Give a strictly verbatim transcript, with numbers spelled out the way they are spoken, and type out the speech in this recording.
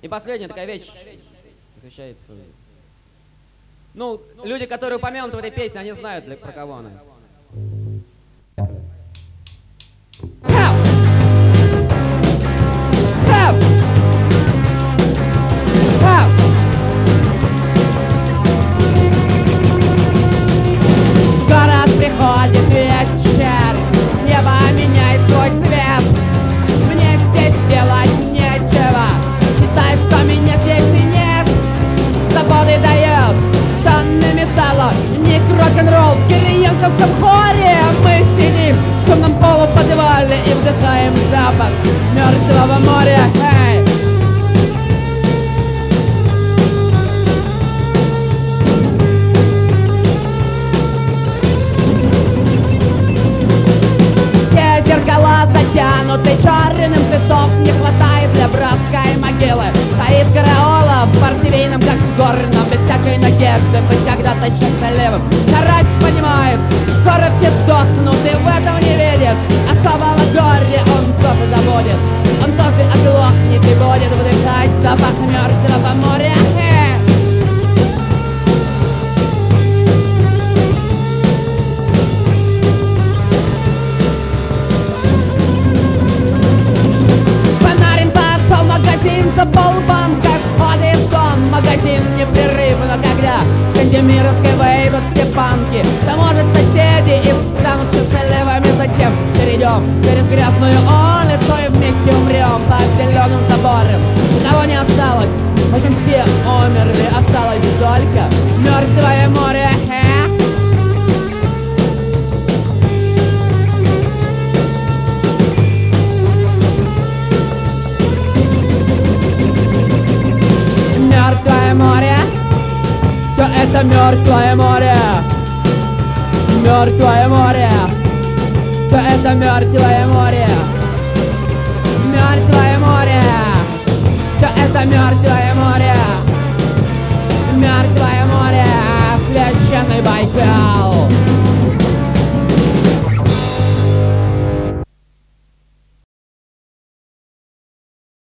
И последняя такая вещь посвящается. Ну, люди, которые упомянуты в этой песне, они знают, для, про кого она. Help! Help! Help! Город приходит вечер, небо меняет свой цвет. Мне здесь делать нечего, считай, что меня здесь и нет. Свободы дает тонны металла, ник рок-н-ролл в кириенковском хоре. Мы сидим в темном полуподвале и вдыхаем запах мертвого моря. Эй! Все зеркала затянуты черным, цветов не хватает для братской могилы. Стоит караола в портвейном, как с горном, без всякой надежды быть когда-то счастливым. Карась понимает, скоро все сдохнут, и в этом не видит особого горя. Он тоже забудет, он тоже оглохнет и будет вдыхать запах мертвого моря. За полбанка ходит он, магазин непрерывно, когда в Кандемировской выйдут все панки. Да может соседи и станут счастливыми, затем перейдем через грязную улицу и вместе умрем под зеленым забором. Никого не осталось, в общем все умерли, осталось только мертвое море. Мертвое море, все это мертвое море, мертвое море, все это мертвое море, мертвое море, все это мертвое море, мертвое море, священный Байкал.